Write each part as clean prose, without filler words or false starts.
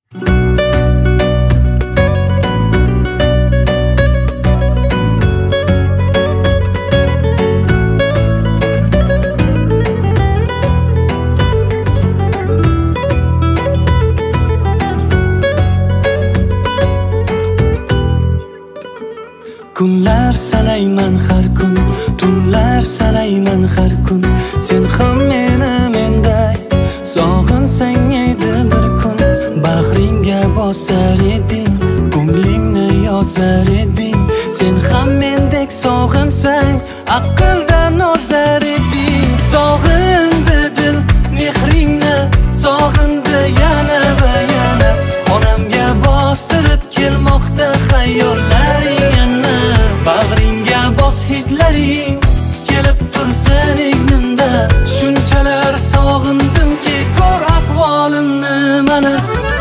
Kunlar sanayman har kun, tunlar sanayman har kun. Sen ham meni menday sog'insang edi bir kun. Bag'ringga bosar eding, ko'nglingni yozar eding. Sen ham mendek sog'insang aqldan ozar eding. Sog'indi dil mehringni, sog'indi yana va yana. Xonamga bostirib kelmoqda xayollaring yana. Bag'ringga bos hidlaring kelib tursin egnimda. Shunchalar sog'indimki ko'r ahvolimni mana.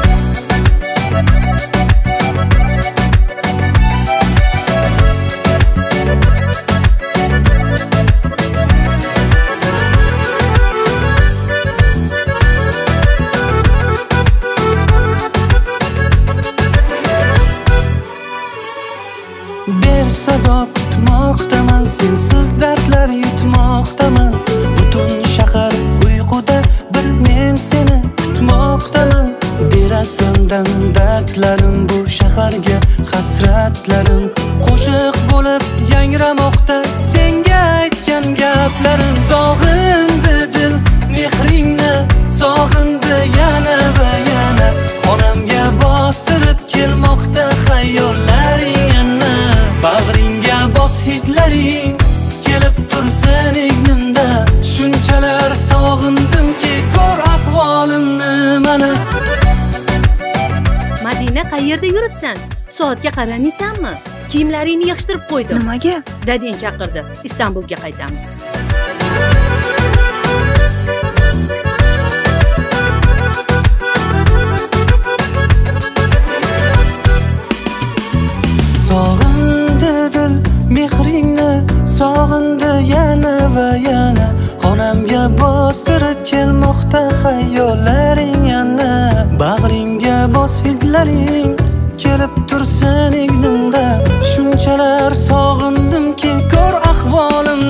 Sado kutmoqdaman, sensiz dardlar yutmoqdaman. Butun shahar uyquda, bir men seni kutmoqdaman. Derasimdan dardlarim, bu shaharga hasratlarim qo'shiq bo'lib yangramoqda senga aytgan gaplarim. Sog'indi dil mehringni, sog'indi yana va yana. Xonamga bostirib kelmoqda xayollaring yana. Bag'ringga bos hidlaring kelib tursin egnimda. Shunchalar sog'indimki ko'r ahvolimni mana. Madina, qayerda yuribsan? Soatga qaramaysanmi? Kiyimlaringni yig'ishtirib qo'ydim. Nimaga? Dadang chaqirdi. Istanbulga qaytamiz. Sog'indi dil mehringni, sog'indi yana va yana. Xonamga bostirib kelmoqda xayollaring yana. Bag'ringga bos hidlaring kelib tursin egnimda. Shunchalar sog'indimki ko'r ahvolim